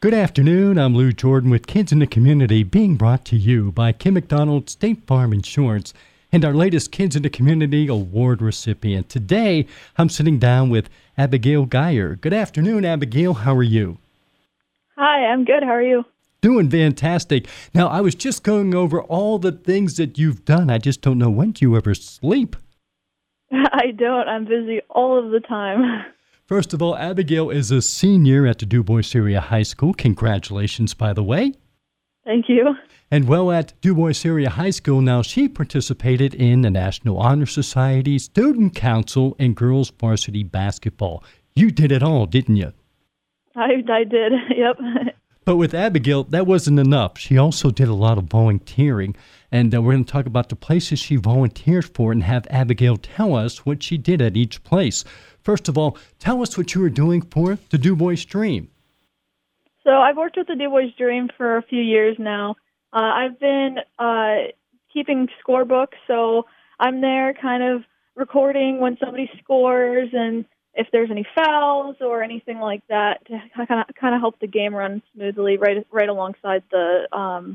Good afternoon. I'm Lou Jordan with Kids in the Community, being brought to you by Kim McDonald State Farm Insurance and our latest Kids in the Community award recipient. Today, I'm sitting down with Abigail Geyer. Good afternoon, Abigail. How are you? Hi, I'm good. How are you? Doing fantastic. Now, I was just going over all the things that you've done. I just don't know, when do you ever sleep? I don't. I'm busy all of the time. First of all, Abigail is a senior at the Du Bois Area High School. Congratulations, by the way. Thank you. And well, at Du Bois Area High School now, she participated in the National Honor Society, Student Council, and girls varsity basketball. You did it all, didn't you? I did. Yep. But with Abigail, that wasn't enough. She also did a lot of volunteering, and we're going to talk about the places she volunteered for and have Abigail tell us what she did at each place. First of all, tell us what you were doing for the Du Bois Dream. So I've worked with the Du Bois Dream for a few years now. I've been keeping scorebooks, so I'm there kind of recording when somebody scores and if there's any fouls or anything like that to kind of help the game run smoothly right alongside the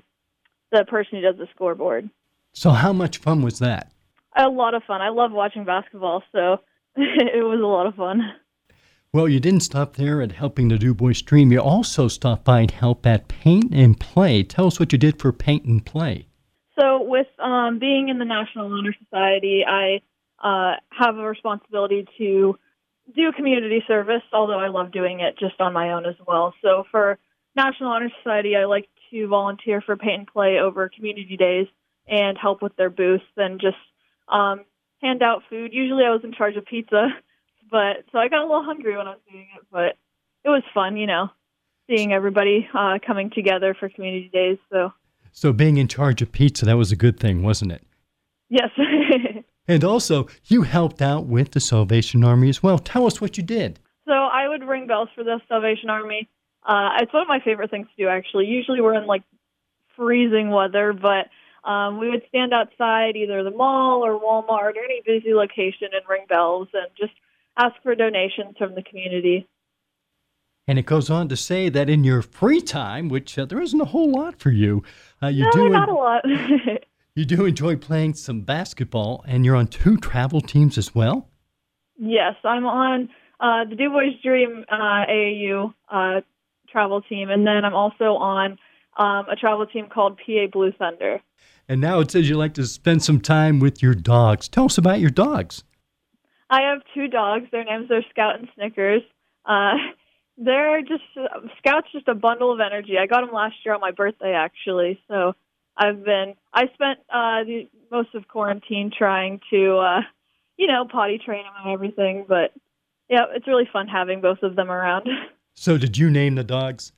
person who does the scoreboard. So how much fun was that? A lot of fun. I love watching basketball, so it was a lot of fun. Well, you didn't stop there at helping the Du Bois Dream. You also stopped by and helped at Paint and Play. Tell us what you did for Paint and Play. So with being in the National Honor Society, I have a responsibility to do community service, although I love doing it just on my own as well. So for National Honor Society, I like to volunteer for Paint and Play over community days and help with their booths and just hand out food. Usually I was in charge of pizza, so I got a little hungry when I was doing it, but it was fun, seeing everybody coming together for community days. So being in charge of pizza, that was a good thing, wasn't it? Yes. And also, you helped out with the Salvation Army as well. Tell us what you did. So I would ring bells for the Salvation Army. It's one of my favorite things to do, actually. Usually we're in, freezing weather, but we would stand outside either the mall or Walmart or any busy location and ring bells and just ask for donations from the community. And it goes on to say that in your free time, which there isn't a whole lot for you, not a lot. You do enjoy playing some basketball, and you're on 2 travel teams as well? Yes, I'm on the Du Bois Dream AAU travel team, and then I'm also on a travel team called PA Blue Thunder. And now it says you like to spend some time with your dogs. Tell us about your dogs. I have 2 dogs. Their names are Scout and Snickers. They're just, Scout's just a bundle of energy. I got him last year on my birthday, actually, so I spent most of quarantine trying to, potty train him and everything. But, yeah, it's really fun having both of them around. So did you name the dogs?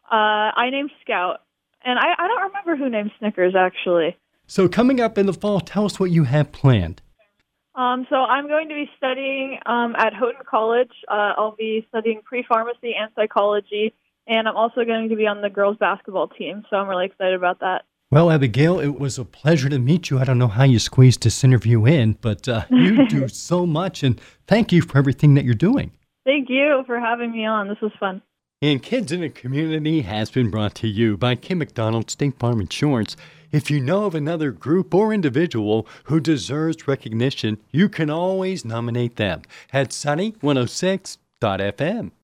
I named Scout. And I don't remember who named Snickers, actually. So coming up in the fall, tell us what you have planned. So I'm going to be studying at Houghton College. I'll be studying pre-pharmacy and psychology. And I'm also going to be on the girls' basketball team. So I'm really excited about that. Well, Abigail, it was a pleasure to meet you. I don't know how you squeezed this interview in, but you do so much, and thank you for everything that you're doing. Thank you for having me on. This was fun. And Kids in the Community has been brought to you by Kim McDonald State Farm Insurance. If you know of another group or individual who deserves recognition, you can always nominate them at sunny106.fm.